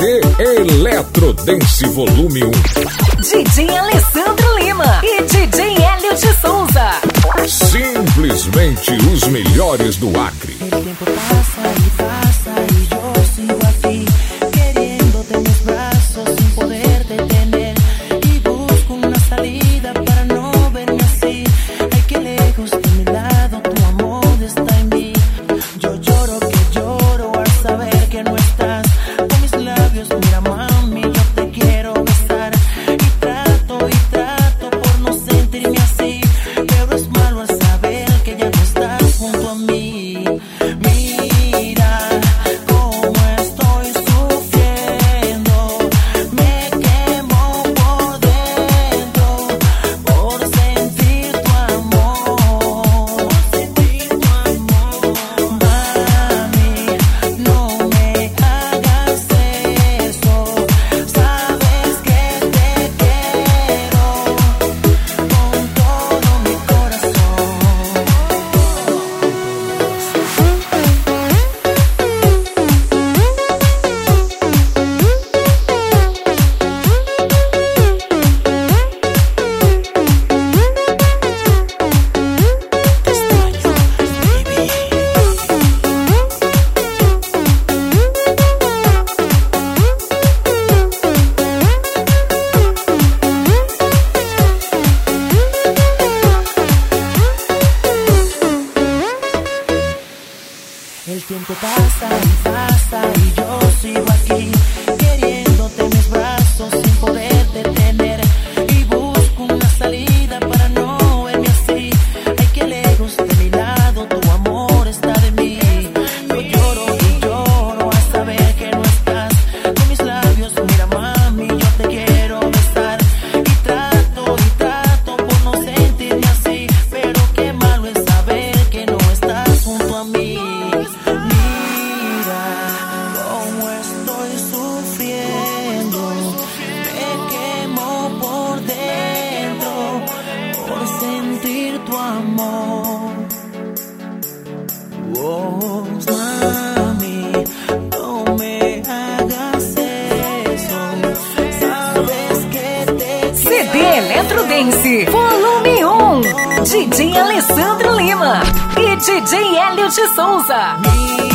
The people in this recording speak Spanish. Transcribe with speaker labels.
Speaker 1: CD Eletrodance Volume 1.
Speaker 2: DJ Alessandro Lima e DJ Hélio de Souza.
Speaker 1: Simplesmente os melhores do Acre.
Speaker 3: El tiempo pasa y yo sigo aquí, queriéndote en mis brazos sin poder detener. Y busco una salida para no verme así. Ay, que lejos de mi lado tu amor está en mí. Yo lloro que lloro al saber que no estás. Con mis labios, mira mami, yo te quiero besar. Y trato por no sentirme así, pero es malo al saber que ya no estás junto a mí. Mira cómo estoy sufriendo, me quemo por dentro por sentir tu amor. Mami, no me hagas eso, sabes que te quiero con todo mi corazón. El tiempo pasa y yo sigo aquí, queriéndote en mis brazos sin poder detener. Y busco una salida para no verme así. Ay, que lejos de mi lado tu amor está de mí. Yo lloro y lloro al saber que no estás. Con mis labios, mira mami, yo te quiero besar. Y trato por no sentirme así, pero qué malo es saber que no estás junto a mí. Mira cómo estoy sufriendo, me quemo por dentro por sentir tu amor. Oh, mami, no me hagas eso, sabes que te
Speaker 2: CD
Speaker 3: quiero.
Speaker 2: Eletrodance Volume 1. DJ Alessandro Lima e DJ Hélio de Souza.